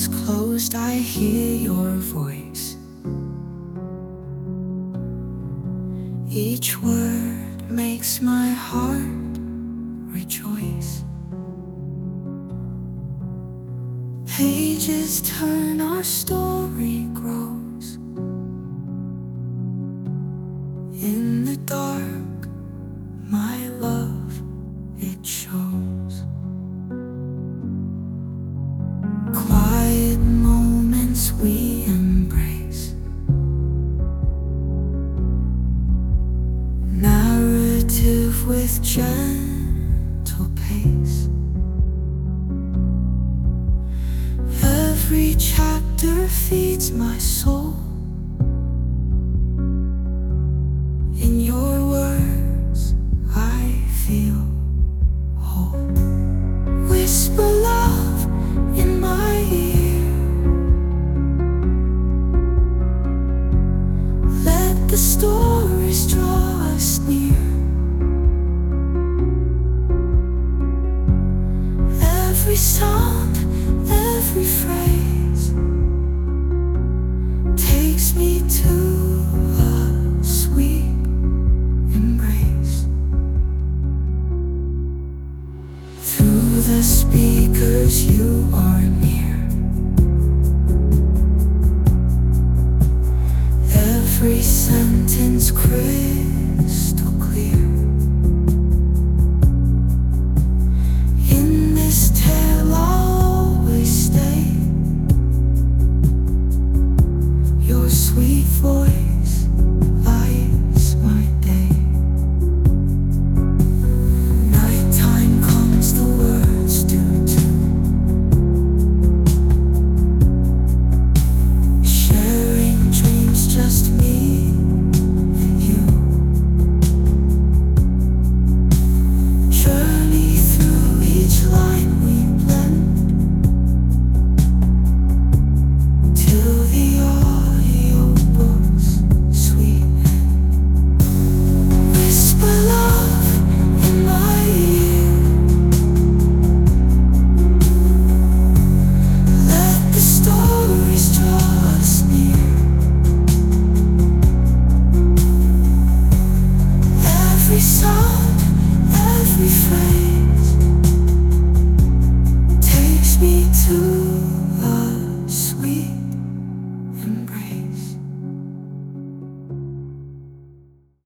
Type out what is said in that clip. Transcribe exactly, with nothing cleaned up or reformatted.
eyes closed, I hear your voice. Each word makes my heart rejoice. Pages turn, our story grows. In the dark, my love, it shows. Quiet moments we embrace. Narrative with gentle pace. Every chapter feeds my soul. In your words, I feel whole. Whisper love in my ear. Let the stories draw us near. Every sound, every phrase,